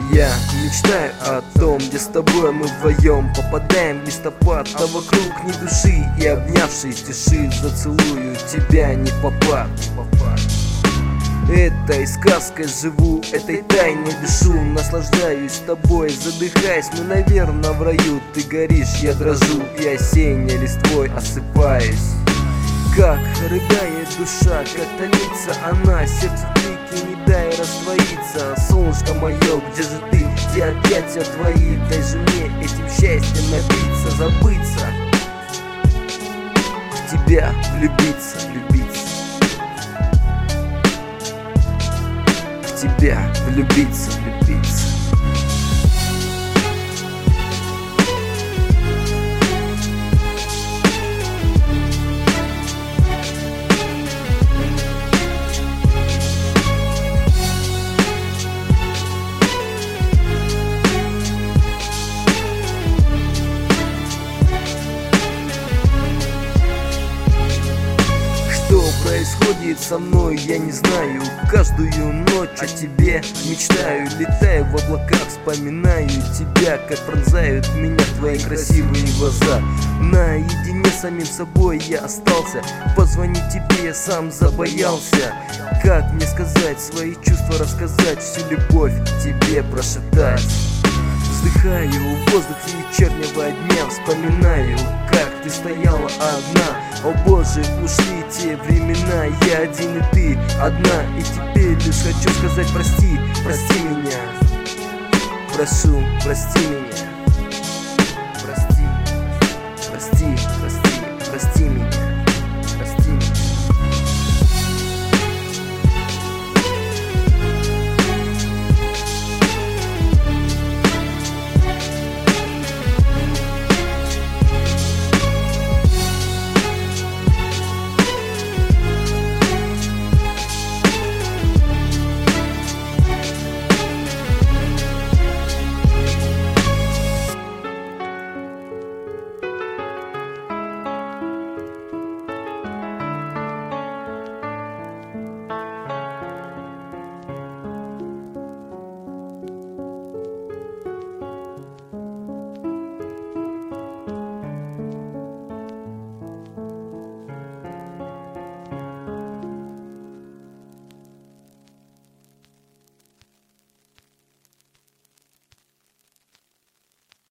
Я мечтаю о том, где с тобой мы вдвоем попадаем в листопад, а вокруг ни души, и обнявшись тиши зацелую тебя не в попад. Этой сказкой живу, этой тайной дышу, наслаждаюсь тобой, задыхаясь, мы, наверное, в раю. Ты горишь, я дрожу, и осенней листвой осыпаюсь. Как рыдает душа, как томится она, сердце в крике не дай раздвоиться. Солнышко мое, где же ты, где объятия твои? Дай же мне этим счастьем напиться, забыться, в тебя влюбиться, влюбиться, в тебя влюбиться, влюбиться. Происходит со мной, я не знаю. Каждую ночь о тебе мечтаю, летаю в облаках, вспоминаю тебя, как пронзают меня твои красивые глаза. Наедине с самим собой я остался, позвонить тебе я сам забоялся. Как мне сказать свои чувства, рассказать, всю любовь тебе прошептать? Вздыхаю в воздухе вечернего дня, вспоминаю, как ты стояла одна. О боже, ушли те времена, я один и ты одна. И теперь лишь хочу сказать прости, прости меня. Прошу, прости меня.